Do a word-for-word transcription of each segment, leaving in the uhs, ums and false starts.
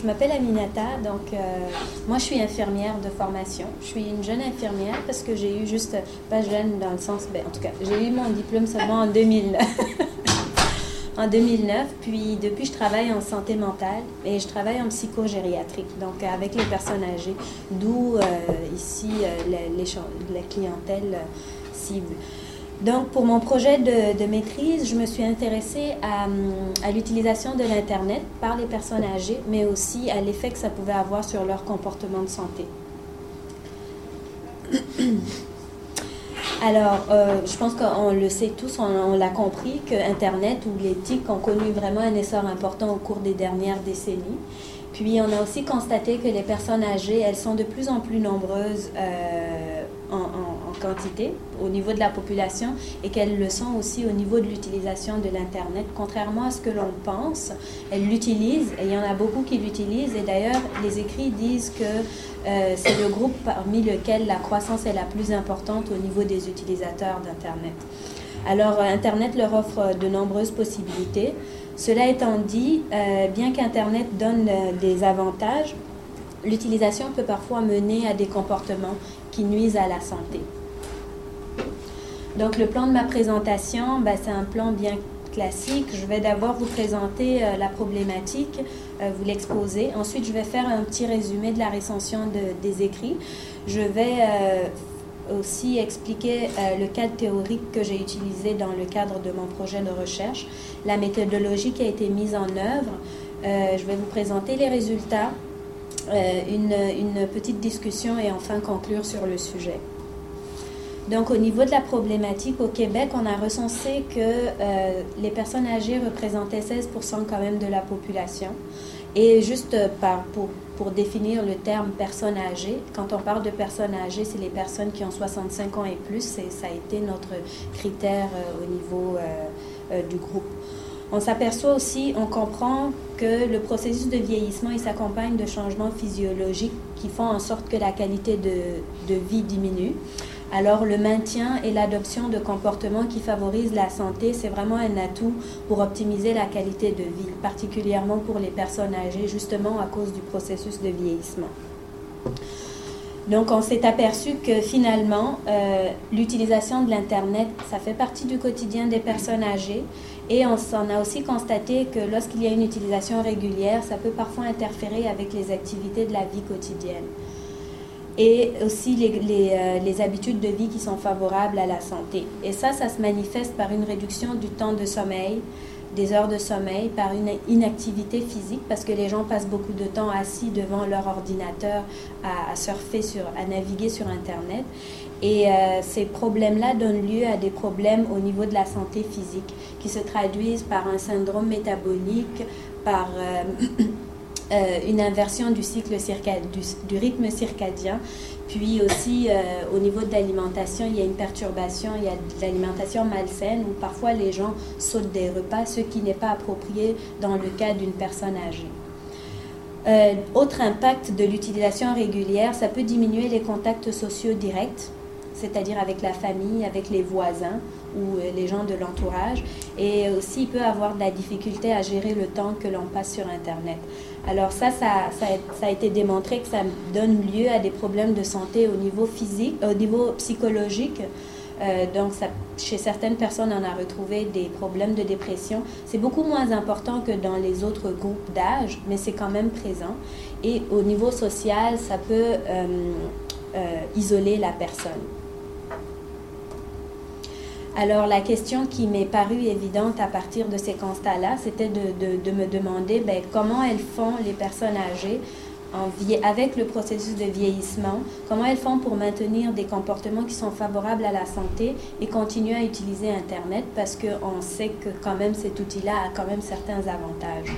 je m'appelle Aminata, donc euh, moi je suis infirmière de formation. Je suis une jeune infirmière parce que j'ai eu juste, pas jeune dans le sens, ben, en tout cas, j'ai eu mon diplôme seulement en deux mille, en deux mille neuf, puis depuis je travaille en santé mentale et je travaille en psychogériatrique, donc avec les personnes âgées, d'où euh, ici euh, les, les, la clientèle euh, cible. Donc, pour mon projet de, de maîtrise, je me suis intéressée à, à l'utilisation de l'Internet par les personnes âgées, mais aussi à l'effet que ça pouvait avoir sur leur comportement de santé. Alors, euh, je pense qu'on le sait tous, on, on l'a compris, que Internet ou les T I C ont connu vraiment un essor important au cours des dernières décennies. Puis, on a aussi constaté que les personnes âgées, elles sont de plus en plus nombreuses euh, en, en, en quantité au niveau de la population et qu'elles le sont aussi au niveau de l'utilisation de l'Internet. Contrairement à ce que l'on pense, elles l'utilisent et il y en a beaucoup qui l'utilisent. Et d'ailleurs, les écrits disent que euh, c'est le groupe parmi lequel la croissance est la plus importante au niveau des utilisateurs d'Internet. Alors, Internet leur offre de nombreuses possibilités. Cela étant dit, euh, bien qu'Internet donne euh, des avantages, l'utilisation peut parfois mener à des comportements qui nuisent à la santé. Donc, le plan de ma présentation, ben, c'est un plan bien classique. Je vais d'abord vous présenter euh, la problématique, euh, vous l'exposer. Ensuite, je vais faire un petit résumé de la recension de, des écrits. Je vais euh, aussi expliquer euh, le cadre théorique que j'ai utilisé dans le cadre de mon projet de recherche, la méthodologie qui a été mise en œuvre. Euh, je vais vous présenter les résultats, euh, une, une petite discussion et enfin conclure sur le sujet. Donc, au niveau de la problématique, au Québec, on a recensé que euh, les personnes âgées représentaient seize pour cent quand même de la population. Et juste par, pour, pour définir le terme personnes âgées, quand on parle de personnes âgées, c'est les personnes qui ont soixante-cinq ans et plus. C'est, ça a été notre critère euh, au niveau euh, euh, du groupe. On s'aperçoit aussi, on comprend que le processus de vieillissement, il s'accompagne de changements physiologiques qui font en sorte que la qualité de, de vie diminue. Alors, le maintien et l'adoption de comportements qui favorisent la santé, c'est vraiment un atout pour optimiser la qualité de vie, particulièrement pour les personnes âgées, justement à cause du processus de vieillissement. Donc, on s'est aperçu que finalement, euh, l'utilisation de l'Internet, ça fait partie du quotidien des personnes âgées. Et on, on a aussi constaté que lorsqu'il y a une utilisation régulière, ça peut parfois interférer avec les activités de la vie quotidienne. Et aussi les, les, euh, les habitudes de vie qui sont favorables à la santé. Et ça, ça se manifeste par une réduction du temps de sommeil, des heures de sommeil, par une inactivité physique, parce que les gens passent beaucoup de temps assis devant leur ordinateur à, à surfer, sur, à naviguer sur Internet. Et euh, ces problèmes-là donnent lieu à des problèmes au niveau de la santé physique, qui se traduisent par un syndrome métabolique, par... Euh, Euh, une inversion du cycle circa, du, du rythme circadien, puis aussi euh, au niveau de l'alimentation, il y a une perturbation, il y a de l'alimentation malsaine où parfois les gens sautent des repas, ce qui n'est pas approprié dans le cas d'une personne âgée. Euh, autre impact de l'utilisation régulière, ça peut diminuer les contacts sociaux directs, c'est-à-dire avec la famille, avec les voisins ou les gens de l'entourage. Et aussi, il peut avoir de la difficulté à gérer le temps que l'on passe sur Internet. Alors ça, ça, ça, a, ça a été démontré que ça donne lieu à des problèmes de santé au niveau physique, au niveau psychologique. Euh, donc, ça, chez certaines personnes, on a retrouvé des problèmes de dépression. C'est beaucoup moins important que dans les autres groupes d'âge, mais c'est quand même présent. Et au niveau social, ça peut euh, euh, isoler la personne. Alors, la question qui m'est parue évidente à partir de ces constats-là, c'était de, de, de me demander ben, comment elles font, les personnes âgées, en vie, avec le processus de vieillissement, comment elles font pour maintenir des comportements qui sont favorables à la santé et continuer à utiliser Internet, parce qu'on sait que quand même cet outil-là a quand même certains avantages.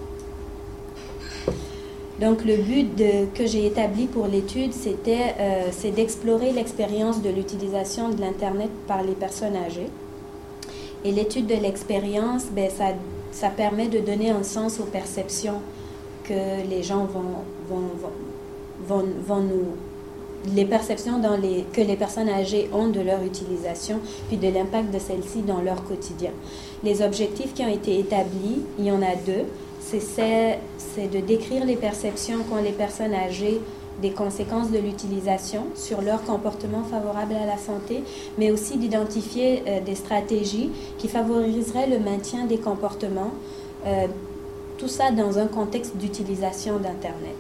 Donc, le but de, que j'ai établi pour l'étude, c'était euh, c'est d'explorer l'expérience de l'utilisation de l'Internet par les personnes âgées. Et l'étude de l'expérience, ben, ça, ça permet de donner un sens aux perceptions que les gens vont, vont, vont, vont, vont nous... les perceptions dans les, que les personnes âgées ont de leur utilisation, puis de l'impact de celle-ci dans leur quotidien. Les objectifs qui ont été établis, il y en a deux. c'est de décrire les perceptions qu'ont les personnes âgées des conséquences de l'utilisation sur leur comportement favorable à la santé, mais aussi d'identifier euh, des stratégies qui favoriseraient le maintien des comportements, euh, tout ça dans un contexte d'utilisation d'Internet.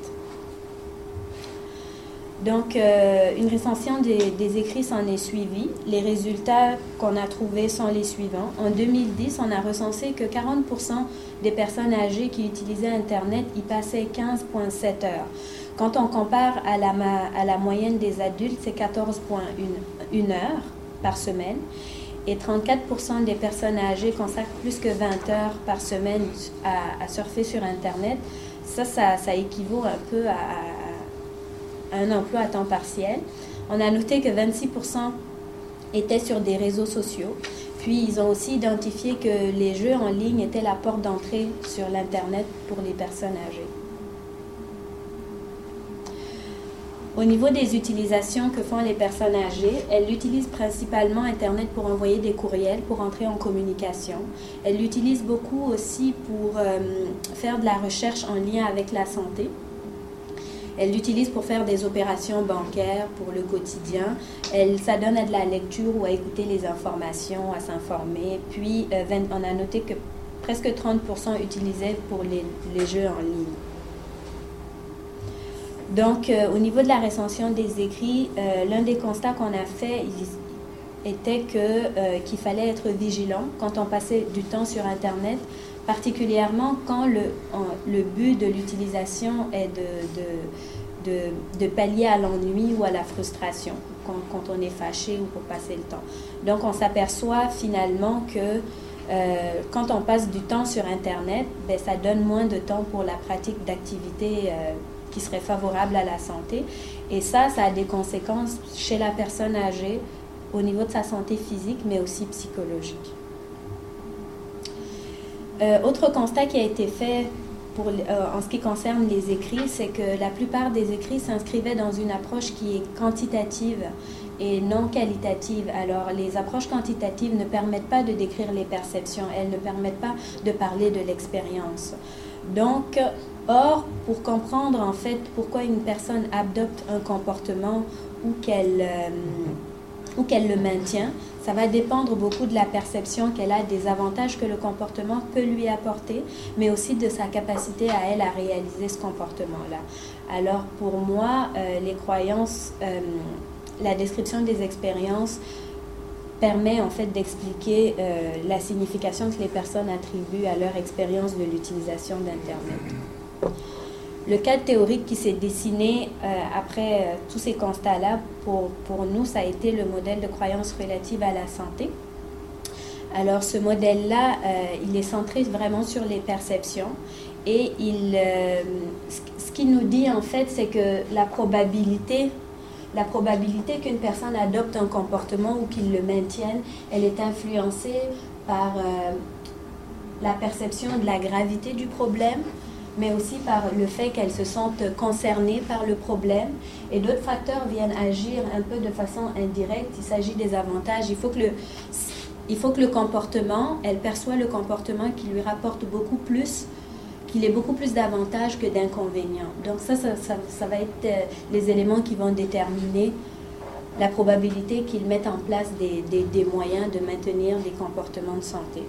Donc, euh, une recension des, des écrits s'en est suivie. Les résultats qu'on a trouvés sont les suivants. En deux mille dix, on a recensé que quarante pour cent des personnes âgées qui utilisaient Internet y passaient quinze virgule sept heures. Quand on compare à la, à la moyenne des adultes, c'est quatorze virgule un heures par semaine. Et trente-quatre pour cent des personnes âgées consacrent plus que vingt heures par semaine à, à surfer sur Internet. Ça, ça, ça équivaut un peu à, à un emploi à temps partiel. On a noté que vingt-six pour cent étaient sur des réseaux sociaux. Puis, ils ont aussi identifié que les jeux en ligne étaient la porte d'entrée sur l'Internet pour les personnes âgées. Au niveau des utilisations que font les personnes âgées, elles utilisent principalement Internet pour envoyer des courriels, pour entrer en communication. Elles l'utilisent beaucoup aussi pour euh, faire de la recherche en lien avec la santé. Elles l'utilisent pour faire des opérations bancaires, pour le quotidien. Elles s'adonnent à de la lecture ou à écouter les informations, à s'informer. Puis, euh, on a noté que presque trente pour cent utilisaient pour les, les jeux en ligne. Donc, euh, au niveau de la recension des écrits, euh, l'un des constats qu'on a fait était que, euh, qu'il fallait être vigilant quand on passait du temps sur Internet, particulièrement quand le, en, le but de l'utilisation est de, de, de, de pallier à l'ennui ou à la frustration, quand, quand on est fâché ou pour passer le temps. Donc, on s'aperçoit finalement que euh, quand on passe du temps sur Internet, ben, ça donne moins de temps pour la pratique d'activités euh, qui serait favorable à la santé. Et ça, ça a des conséquences chez la personne âgée au niveau de sa santé physique, mais aussi psychologique. Euh, autre constat qui a été fait pour, euh, en ce qui concerne les écrits, c'est que la plupart des écrits s'inscrivaient dans une approche qui est quantitative et non qualitative. Alors, les approches quantitatives ne permettent pas de décrire les perceptions, elles ne permettent pas de parler de l'expérience. Donc, or, pour comprendre en fait pourquoi une personne adopte un comportement ou qu'elle euh, ou qu'elle le maintient, ça va dépendre beaucoup de la perception qu'elle a des avantages que le comportement peut lui apporter, mais aussi de sa capacité à elle à réaliser ce comportement-là. Alors pour moi, euh, les croyances, euh, la description des expériences permet en fait d'expliquer euh, la signification que les personnes attribuent à leur expérience de l'utilisation d'Internet. Le cadre théorique qui s'est dessiné euh, après euh, tous ces constats-là, pour, pour nous, ça a été le modèle de croyance relative à la santé. Alors, ce modèle-là, euh, il est centré vraiment sur les perceptions et il, euh, ce qu'il nous dit, en fait, c'est que la probabilité, la probabilité qu'une personne adopte un comportement ou qu'il le maintienne, elle est influencée par euh, la perception de la gravité du problème, mais aussi par le fait qu'elles se sentent concernées par le problème. Et d'autres facteurs viennent agir un peu de façon indirecte. Il s'agit des avantages. Il faut que le, il faut que le comportement, elle perçoit le comportement qui lui rapporte beaucoup plus, qu'il ait beaucoup plus d'avantages que d'inconvénients. Donc ça, ça, ça, ça va être euh, les éléments qui vont déterminer la probabilité qu'ils mettent en place des, des, des moyens de maintenir des comportements de santé.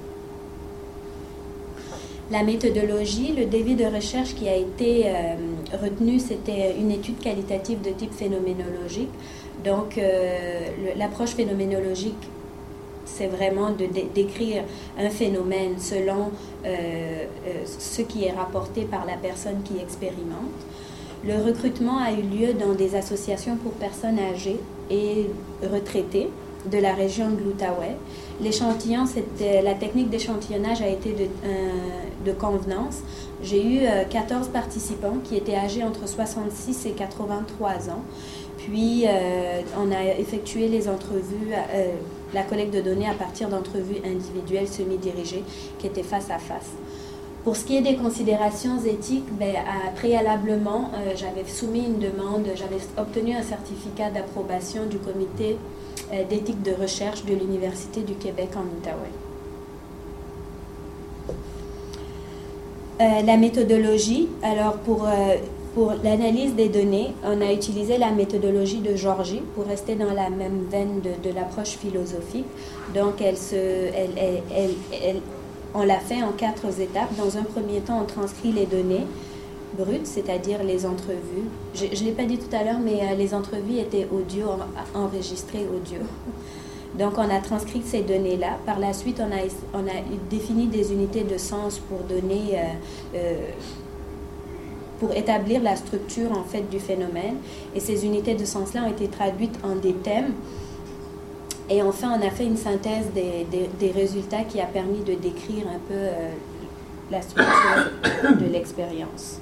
La méthodologie, le défi de recherche qui a été euh, retenu, c'était une étude qualitative de type phénoménologique. Donc, euh, l'approche phénoménologique, c'est vraiment de dé décrire un phénomène selon euh, euh, ce qui est rapporté par la personne qui expérimente. Le recrutement a eu lieu dans des associations pour personnes âgées et retraitées de la région de l'Outaouais. L'échantillon, c'était la technique d'échantillonnage a été de, euh, de convenance. J'ai eu euh, quatorze participants qui étaient âgés entre soixante-six et quatre-vingt-trois ans. Puis, euh, on a effectué les entrevues, euh, la collecte de données à partir d'entrevues individuelles semi-dirigées qui étaient face à face. Pour ce qui est des considérations éthiques, ben, à, préalablement, euh, j'avais soumis une demande, j'avais obtenu un certificat d'approbation du comité euh, d'éthique de recherche de l'Université du Québec en Outaouais. Euh, la méthodologie, alors pour, euh, pour l'analyse des données, on a utilisé la méthodologie de Georgi pour rester dans la même veine de, de l'approche philosophique. Donc, elle se, elle, elle, elle, elle, on l'a fait en quatre étapes. Dans un premier temps, on transcrit les données brutes, c'est-à-dire les entrevues. Je ne l'ai pas dit tout à l'heure, mais euh, les entrevues étaient audio, en, enregistrées audio. Donc, on a transcrit ces données-là. Par la suite, on a, on a défini des unités de sens pour donner, euh, euh, pour établir la structure, en fait, du phénomène. Et ces unités de sens-là ont été traduites en des thèmes. Et enfin, on a fait une synthèse des, des, des résultats qui a permis de décrire un peu euh, la structure de l'expérience.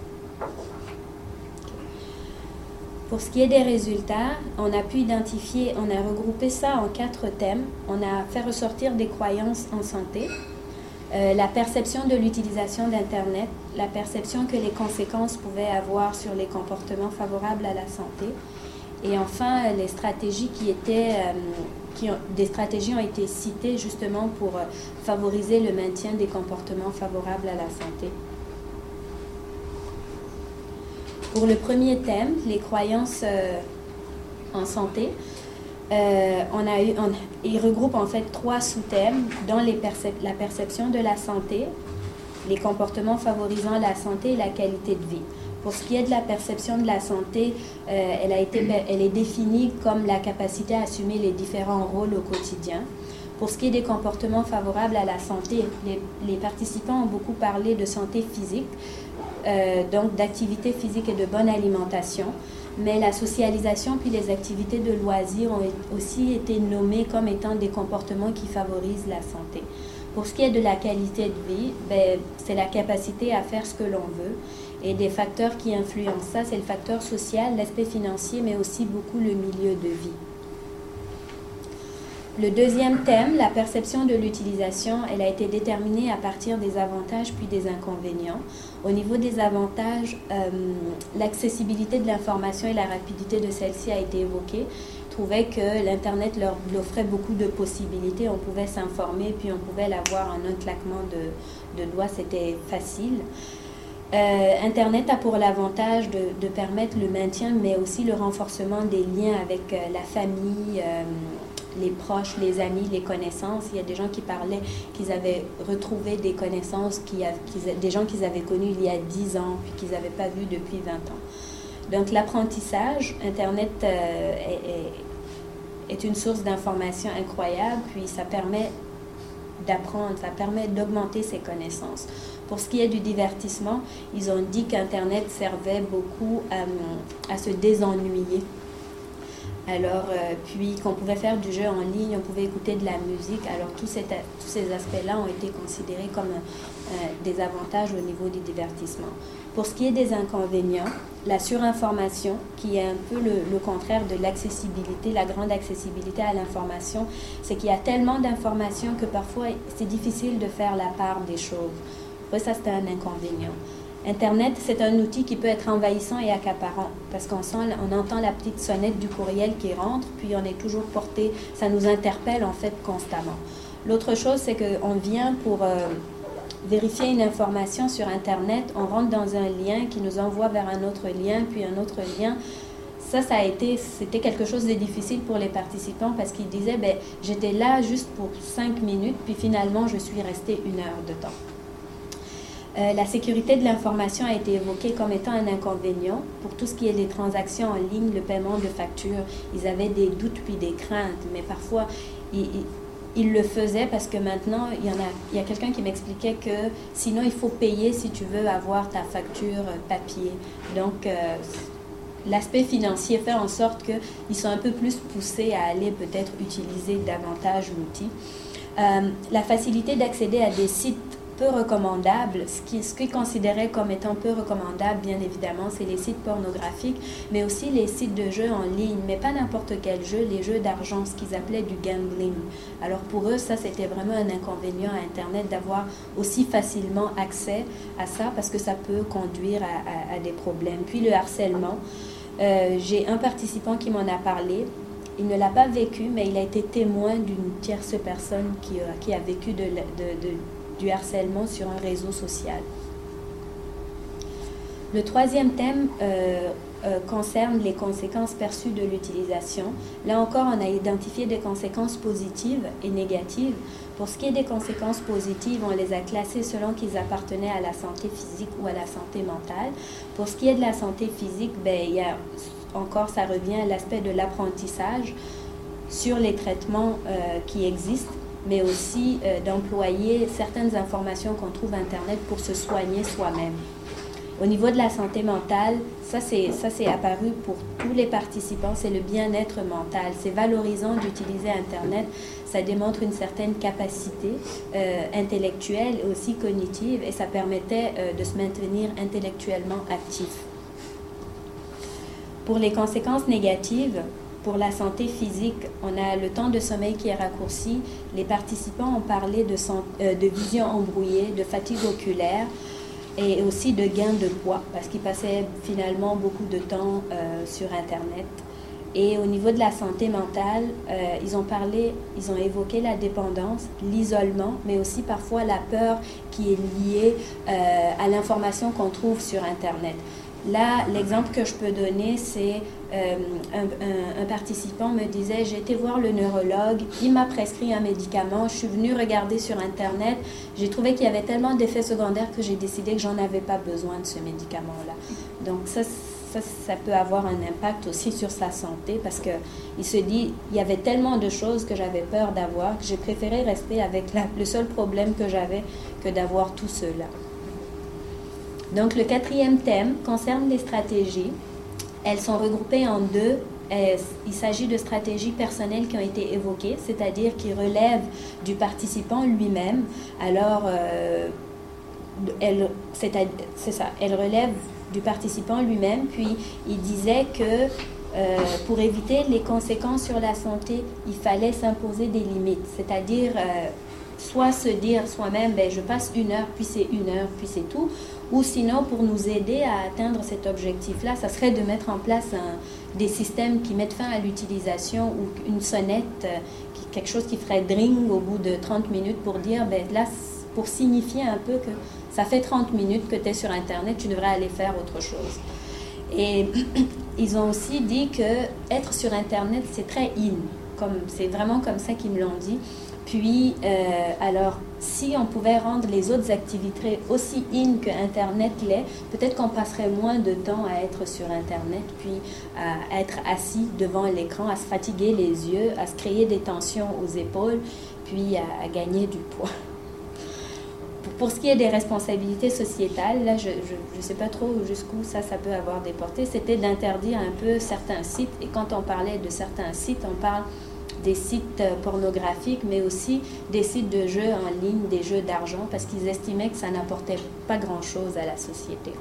Pour ce qui est des résultats, on a pu identifier, on a regroupé ça en quatre thèmes. On a fait ressortir des croyances en santé, euh, la perception de l'utilisation d'Internet, la perception que les conséquences pouvaient avoir sur les comportements favorables à la santé, et enfin les stratégies qui étaient, euh, qui ont, des stratégies ont été citées justement pour euh, favoriser le maintien des comportements favorables à la santé. Pour le premier thème, les croyances euh, en santé, euh, on a eu, on, il regroupe en fait trois sous-thèmes, dont les percep la perception de la santé, les comportements favorisant la santé et la qualité de vie. Pour ce qui est de la perception de la santé, euh, elle, a été, elle est définie comme la capacité à assumer les différents rôles au quotidien. Pour ce qui est des comportements favorables à la santé, les, les participants ont beaucoup parlé de santé physique, Euh, donc d'activité physique et de bonne alimentation, mais la socialisation puis les activités de loisirs ont aussi été nommées comme étant des comportements qui favorisent la santé. Pour ce qui est de la qualité de vie, ben, c'est la capacité à faire ce que l'on veut, et des facteurs qui influencent ça, c'est le facteur social, l'aspect financier, mais aussi beaucoup le milieu de vie. Le deuxième thème, la perception de l'utilisation, elle a été déterminée à partir des avantages puis des inconvénients. Au niveau des avantages, euh, l'accessibilité de l'information et la rapidité de celle-ci a été évoquée. Je trouvais que l'Internet leur offrait beaucoup de possibilités. On pouvait s'informer puis on pouvait l'avoir en un claquement de, de doigts, c'était facile. Euh, Internet a pour l'avantage de, de permettre le maintien, mais aussi le renforcement des liens avec euh, la famille, euh, les proches, les amis, les connaissances. Il y a des gens qui parlaient qu'ils avaient retrouvé des connaissances, qui a, qui, des gens qu'ils avaient connus il y a dix ans, puis qu'ils n'avaient pas vus depuis vingt ans. Donc l'apprentissage, Internet euh, est, est, est une source d'information incroyable, puis ça permet d'apprendre, ça permet d'augmenter ses connaissances. Pour ce qui est du divertissement, ils ont dit qu'Internet servait beaucoup à, à se désennuyer. Alors, euh, puis qu'on pouvait faire du jeu en ligne, on pouvait écouter de la musique. Alors, tous, ces, tous ces aspects-là ont été considérés comme euh, des avantages au niveau du divertissement. Pour ce qui est des inconvénients, la surinformation, qui est un peu le, le contraire de l'accessibilité, la grande accessibilité à l'information, c'est qu'il y a tellement d'informations que parfois, c'est difficile de faire la part des choses. Oui, ça, c'est un inconvénient. Internet, c'est un outil qui peut être envahissant et accaparant parce qu'on sent, on entend la petite sonnette du courriel qui rentre, puis on est toujours porté, ça nous interpelle en fait constamment. L'autre chose, c'est qu'on vient pour euh, vérifier une information sur Internet, on rentre dans un lien qui nous envoie vers un autre lien, puis un autre lien. Ça, ça a été, c'était quelque chose de difficile pour les participants parce qu'ils disaient, ben, j'étais là juste pour cinq minutes, puis finalement, je suis restée une heure de temps. Euh, la sécurité de l'information a été évoquée comme étant un inconvénient. Pour tout ce qui est des transactions en ligne, le paiement de factures, ils avaient des doutes puis des craintes, mais parfois, ils, ils, ils le faisaient parce que maintenant, il y en a, il y a quelqu'un qui m'expliquait que sinon, il faut payer si tu veux avoir ta facture papier. Donc, euh, l'aspect financier fait en sorte qu'ils sont un peu plus poussés à aller peut-être utiliser davantage l'outil. Euh, la facilité d'accéder à des sites peu recommandables, ce qui, ce qui est considéré comme étant peu recommandable, bien évidemment, c'est les sites pornographiques, mais aussi les sites de jeux en ligne, mais pas n'importe quel jeu, les jeux d'argent, ce qu'ils appelaient du gambling. Alors pour eux, ça, c'était vraiment un inconvénient à Internet d'avoir aussi facilement accès à ça, parce que ça peut conduire à, à, à des problèmes. Puis le harcèlement, euh, j'ai un participant qui m'en a parlé. Il ne l'a pas vécu, mais il a été témoin d'une tierce personne qui, qui a vécu de, de, de du harcèlement sur un réseau social. Le troisième thème euh, euh, concerne les conséquences perçues de l'utilisation. Là encore, on a identifié des conséquences positives et négatives. Pour ce qui est des conséquences positives, on les a classées selon qu'ils appartenaient à la santé physique ou à la santé mentale. Pour ce qui est de la santé physique, ben, il y a encore, ça revient à l'aspect de l'apprentissage sur les traitements euh, qui existent, mais aussi euh, d'employer certaines informations qu'on trouve Internet pour se soigner soi-même. Au niveau de la santé mentale, ça c'est, ça c'est apparu pour tous les participants, c'est le bien-être mental. C'est valorisant d'utiliser Internet, ça démontre une certaine capacité euh, intellectuelle et aussi cognitive, et ça permettait euh, de se maintenir intellectuellement actif. Pour les conséquences négatives, pour la santé physique, on a le temps de sommeil qui est raccourci. Les participants ont parlé de, son, euh, de vision embrouillée, de fatigue oculaire, et aussi de gain de poids, parce qu'ils passaient finalement beaucoup de temps euh, sur Internet. Et au niveau de la santé mentale, euh, ils ont parlé, ils ont évoqué la dépendance, l'isolement, mais aussi parfois la peur qui est liée euh, à l'information qu'on trouve sur Internet. Là, l'exemple que je peux donner, c'est euh, un, un, un participant me disait, j'ai été voir le neurologue, il m'a prescrit un médicament, je suis venue regarder sur Internet, j'ai trouvé qu'il y avait tellement d'effets secondaires que j'ai décidé que j'en avais pas besoin de ce médicament-là. Donc ça, ça, ça peut avoir un impact aussi sur sa santé parce qu'il se dit, il y avait tellement de choses que j'avais peur d'avoir que j'ai préféré rester avec la, le seul problème que j'avais que d'avoir tout cela. Donc, le quatrième thème concerne les stratégies. Elles sont regroupées en deux. Il s'agit de stratégies personnelles qui ont été évoquées, c'est-à-dire qui relèvent du participant lui-même. Alors, euh, elle, c'est, c'est ça, elles relèvent du participant lui-même. Puis, il disait que euh, pour éviter les conséquences sur la santé, il fallait s'imposer des limites, c'est-à-dire euh, soit se dire soi-même, ben, je passe une heure, puis c'est une heure, puis c'est tout. Ou sinon, pour nous aider à atteindre cet objectif-là, ça serait de mettre en place un, des systèmes qui mettent fin à l'utilisation ou une sonnette, euh, qui, quelque chose qui ferait dring au bout de trente minutes pour dire, ben là, pour signifier un peu que ça fait trente minutes que tu es sur Internet, tu devrais aller faire autre chose. Et ils ont aussi dit que être sur Internet, c'est très in. Comme, c'est vraiment comme ça qu'ils me l'ont dit. Puis, euh, alors, si on pouvait rendre les autres activités aussi in que Internet l'est, peut-être qu'on passerait moins de temps à être sur Internet, puis à être assis devant l'écran, à se fatiguer les yeux, à se créer des tensions aux épaules, puis à, à gagner du poids. Pour, pour ce qui est des responsabilités sociétales, là, je ne sais pas trop jusqu'où ça, ça peut avoir des portées, c'était d'interdire un peu certains sites. Et quand on parlait de certains sites, on parle des sites pornographiques, mais aussi des sites de jeux en ligne, des jeux d'argent, parce qu'ils estimaient que ça n'apportait pas grand-chose à la société.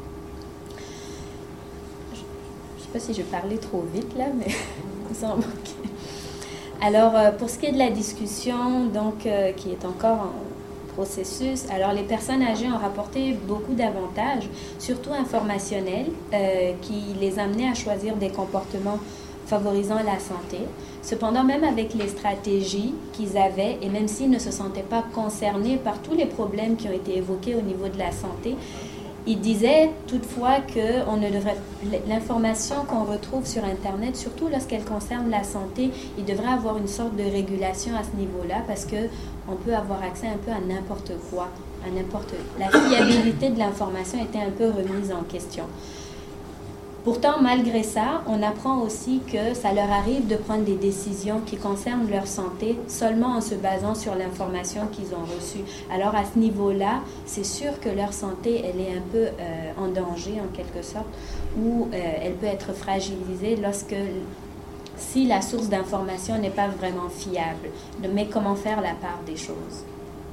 Je ne sais pas si je parlais trop vite là, mais il me semble que... Alors, pour ce qui est de la discussion, donc, euh, qui est encore en processus, alors les personnes âgées ont rapporté beaucoup d'avantages, surtout informationnels, euh, qui les amenaient à choisir des comportements favorisant la santé. Cependant, même avec les stratégies qu'ils avaient, et même s'ils ne se sentaient pas concernés par tous les problèmes qui ont été évoqués au niveau de la santé, ils disaient toutefois que on ne devrait, l'information qu'on retrouve sur Internet, surtout lorsqu'elle concerne la santé, il devrait avoir une sorte de régulation à ce niveau-là parce qu'on peut avoir accès un peu à n'importe quoi, à n'importe... La fiabilité de l'information était un peu remise en question. Pourtant, malgré ça, on apprend aussi que ça leur arrive de prendre des décisions qui concernent leur santé seulement en se basant sur l'information qu'ils ont reçue. Alors, à ce niveau-là, c'est sûr que leur santé, elle est un peu euh, en danger, en quelque sorte, ou euh, elle peut être fragilisée lorsque, si la source d'information n'est pas vraiment fiable. Mais comment faire la part des choses?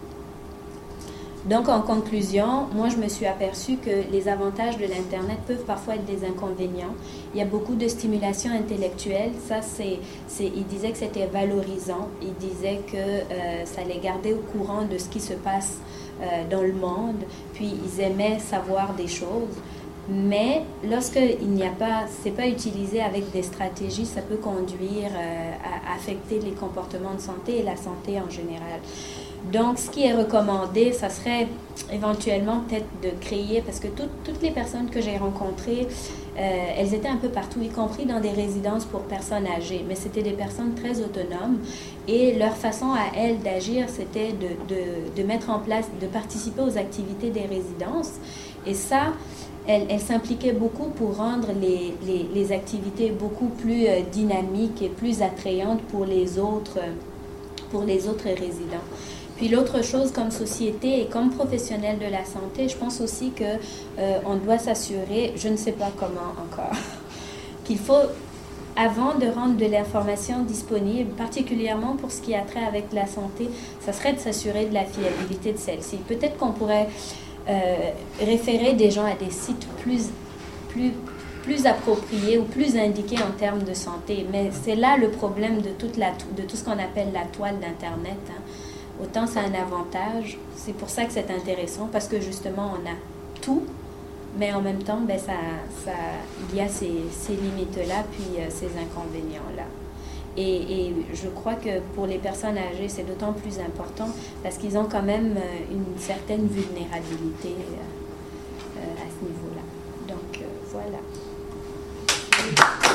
Donc, en conclusion, moi, je me suis aperçue que les avantages de l'Internet peuvent parfois être des inconvénients. Il y a beaucoup de stimulation intellectuelle. Ça, c'est, c'est, il disait que c'était valorisant. Il disait que euh, ça les gardait au courant de ce qui se passe euh, dans le monde. Puis, ils aimaient savoir des choses. Mais lorsqu'il n'y a pas, c'est pas utilisé avec des stratégies, ça peut conduire euh, à affecter les comportements de santé et la santé en général. Donc, ce qui est recommandé, ça serait éventuellement peut-être de créer, parce que tout, toutes les personnes que j'ai rencontrées, euh, elles étaient un peu partout, y compris dans des résidences pour personnes âgées, mais c'était des personnes très autonomes et leur façon à elles d'agir, c'était de, de, de mettre en place, de participer aux activités des résidences. Et ça, elles, elles s'impliquaient beaucoup pour rendre les, les, les activités beaucoup plus euh, dynamiques et plus attrayantes pour les autres, pour les autres résidents. Puis l'autre chose, comme société et comme professionnel de la santé, je pense aussi que euh, on doit s'assurer, je ne sais pas comment encore, qu'il faut, avant de rendre de l'information disponible, particulièrement pour ce qui a trait avec la santé, ça serait de s'assurer de la fiabilité de celle-ci. Peut-être qu'on pourrait euh, référer des gens à des sites plus, plus, plus appropriés ou plus indiqués en termes de santé. Mais c'est là le problème de, toute la, de tout ce qu'on appelle la toile d'Internet, hein. Autant c'est un avantage, c'est pour ça que c'est intéressant, parce que justement on a tout, mais en même temps, ben, ça, ça, il y a ces, ces limites-là, puis euh, ces inconvénients-là. Et, et je crois que pour les personnes âgées, c'est d'autant plus important, parce qu'ils ont quand même euh, une certaine vulnérabilité euh, euh, à ce niveau-là. Donc, euh, voilà.